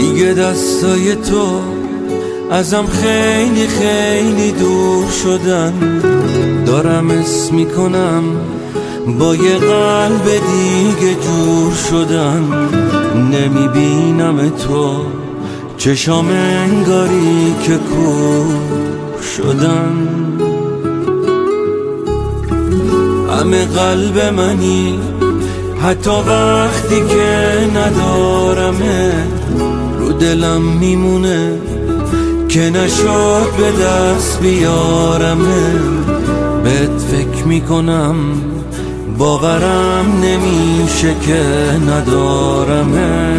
دیگه دستای تو ازم خیلی خیلی دور شدن. دارم اسم میکنم با یه قلب دیگه جور شدن. نمیبینم تو چشام انگاری که کور شدن. همه قلب منی حتی وقتی که ندارمه، رو دلم میمونه که نشد به دست بیارمه. بهت فکر میکنم باورم نمیشه که ندارمه.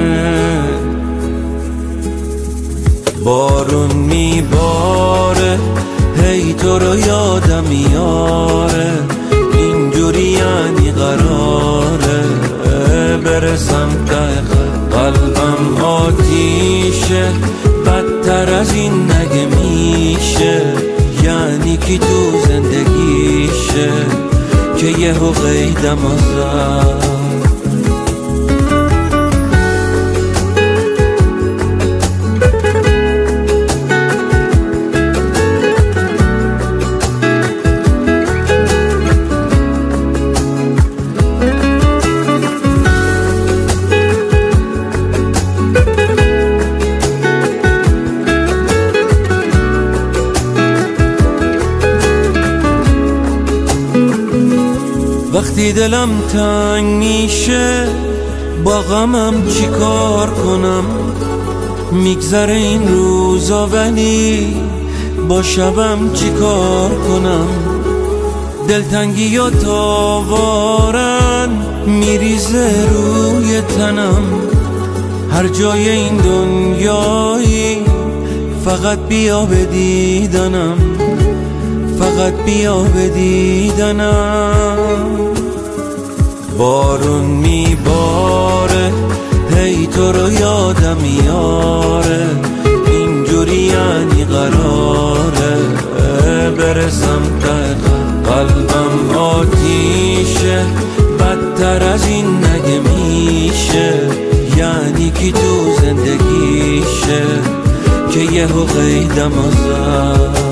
بارون میباره هی تو رو یادم میاره، اینجوری یعنی قراره برسم ته قلبم آتیشه، بدتر از این نگه میشه. یعنی کی تو زندگیشه که یهو قیدم آزد. وقتی دلم تنگ میشه با غمم چی کار کنم؟ میگذره این روزا ولی با شبم چی کار کنم؟ دلتنگی و تاوارن میریزه روی تنم. هر جای این دنیایی فقط بیا به دیدنم، فقط بیا به دیدنم. بارون میباره هی تو رو یادم میاره، اینجوری یعنی قراره برسم ته قلبم آتیشه، بدتر از این نگه میشه. یعنی کی تو زندگیشه که یهو قیدم آزد.